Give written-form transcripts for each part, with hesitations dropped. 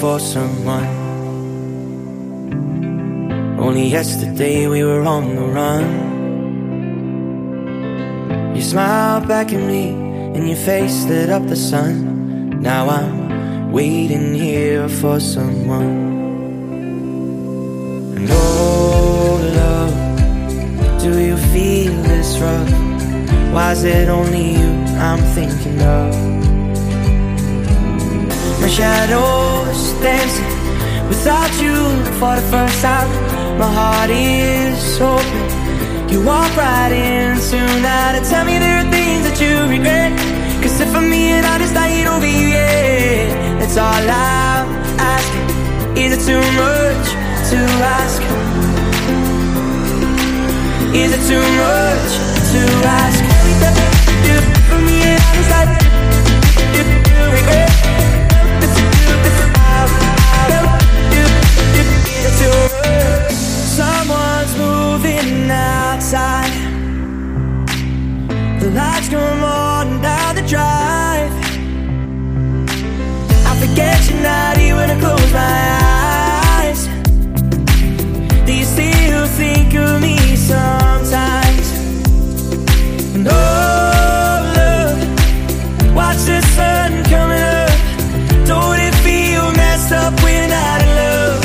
for someone. Only yesterday we were on the run. You smiled back at me and your face lit up the sun. Now I'm waiting here for someone. And oh love, do you feel this rush? Why is it only you I'm thinking of? My shadow's dancing without you for the first time. My heart is open. You walk right in tonight and tell me there are things that you regret. Cause if I'm being honest, I ain't over you yet. That's all I'm asking. Is it too much to ask? Is it too much to ask? If I'm being honest, I do regret. Someone's moving outside. The lights come on down the drive. I forget you're not here when I close my eyes. Do you still think of me sometimes? And oh look, watch the sun coming up. Don't it feel messed up when we're not in love?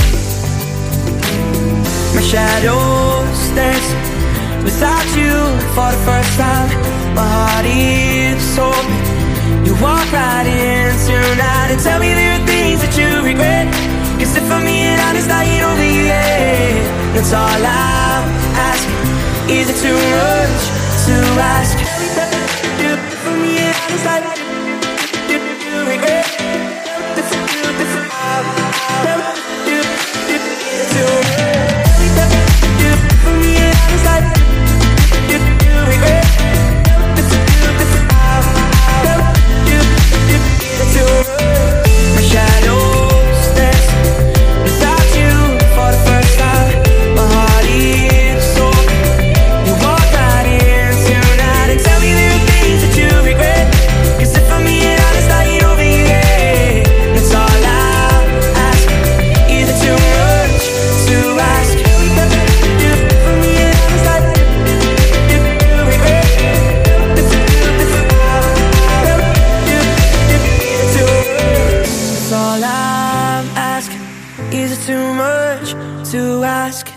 My shadow's dancing without you for the first time. My heart is open. You walk right in tonight and tell me there are things that you regret. Cause if I'm being honest, I ain't over you yet. That's all I'm asking. Is it too much to ask? If I'm being honest, I do regret. Is it too much to ask?